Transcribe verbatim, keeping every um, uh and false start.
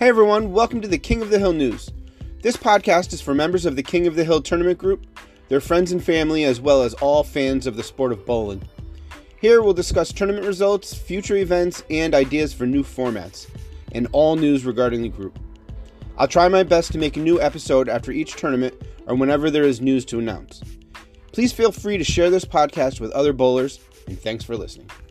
Hey everyone, welcome to the King of the Hill News. This podcast is for members of the King of the Hill Tournament Group, their friends and family, as well as all fans of the sport of bowling. Here we'll discuss tournament results, future events, and ideas for new formats, and all news regarding the group. I'll try my best to make a new episode after each tournament or whenever there is news to announce. Please feel free to share this podcast with other bowlers, and thanks for listening.